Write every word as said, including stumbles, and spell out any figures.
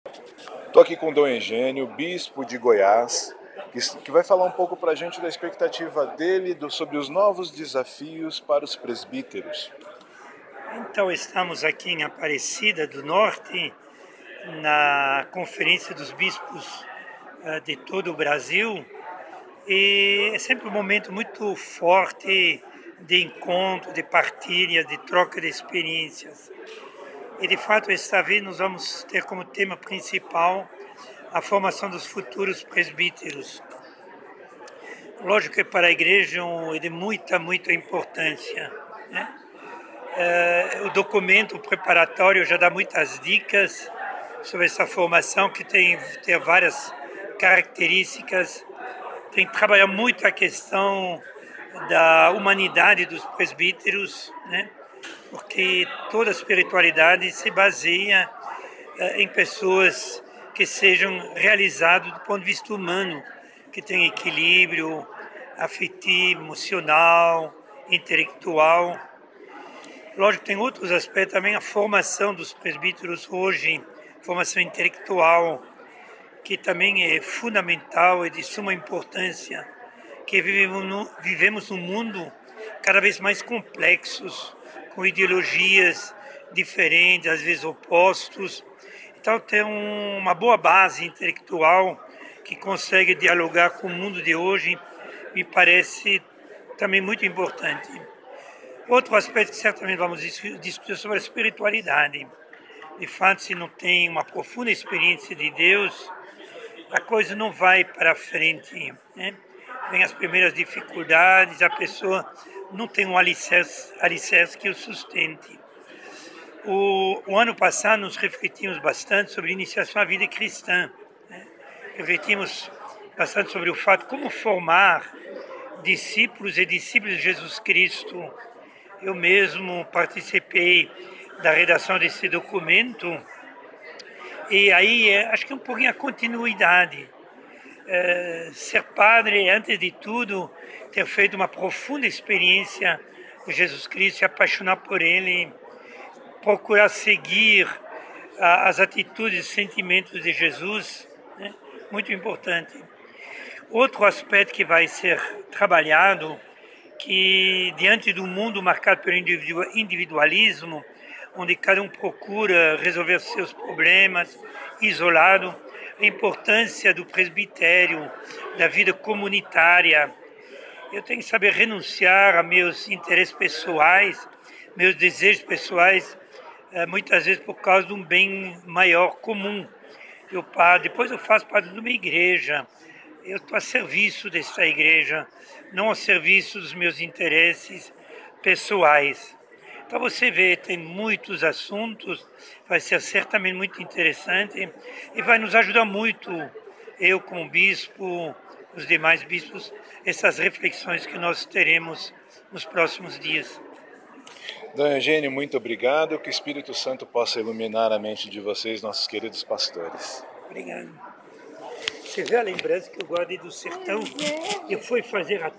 Estou aqui com o Dom Eugênio, bispo de Goiás, que, que vai falar um pouco para a gente da expectativa dele do, sobre os novos desafios para os presbíteros. Então, estamos aqui em Aparecida do Norte, na Conferência dos Bispos uh, de todo o Brasil, e é sempre um momento muito forte de encontro, de partilha, de troca de experiências. E, de fato, esta vez nós vamos ter como tema principal a formação dos futuros presbíteros. Lógico que para a igreja é de muita, muita importância, né? Uh, o documento preparatório já dá muitas dicas sobre essa formação, que tem, tem várias características. Tem que trabalhar muito a questão da humanidade dos presbíteros, né? Porque toda a espiritualidade se baseia uh, em pessoas que sejam realizadas do ponto de vista humano, que tenham equilíbrio afetivo, emocional, intelectual. Lógico, tem outros aspectos também, a formação dos presbíteros hoje, formação intelectual, que também é fundamental e de suma importância, que vivemos, no, vivemos num mundo cada vez mais complexos, com ideologias diferentes, às vezes opostos. Então, ter um, uma boa base intelectual que consegue dialogar com o mundo de hoje me parece também muito importante. Outro aspecto que certamente vamos discutir sobre a espiritualidade. De fato, se não tem uma profunda experiência de Deus, a coisa não vai para frente, né? Vem as primeiras dificuldades, a pessoa não tem um alicerce, alicerce que o sustente. O, o ano passado nos refletimos bastante sobre a iniciação à vida cristã, né? Refletimos bastante sobre o fato de como formar discípulos e discípulos de Jesus Cristo. Eu mesmo participei da redação desse documento e aí acho que é um pouquinho a continuidade. É, ser padre, antes de tudo, ter feito uma profunda experiência de Jesus Cristo, se apaixonar por Ele, procurar seguir a, as atitudes e sentimentos de Jesus, né? Muito importante. Outro aspecto que vai ser trabalhado, que diante do mundo marcado pelo individualismo, onde cada um procura resolver seus problemas, isolado, a importância do presbitério, da vida comunitária. Eu tenho que saber renunciar a meus interesses pessoais, meus desejos pessoais, muitas vezes por causa de um bem maior comum. Eu, depois eu faço parte de uma igreja, eu estou a serviço dessa igreja, não a serviço dos meus interesses pessoais. Então você vê, tem muitos assuntos, vai ser certamente muito interessante e vai nos ajudar muito, eu como bispo, os demais bispos, essas reflexões que nós teremos nos próximos dias. Dom Eugênio, muito obrigado, que o Espírito Santo possa iluminar a mente de vocês, nossos queridos pastores. Obrigado. Você vê a lembrança que eu guardei do sertão? Eu fui fazer a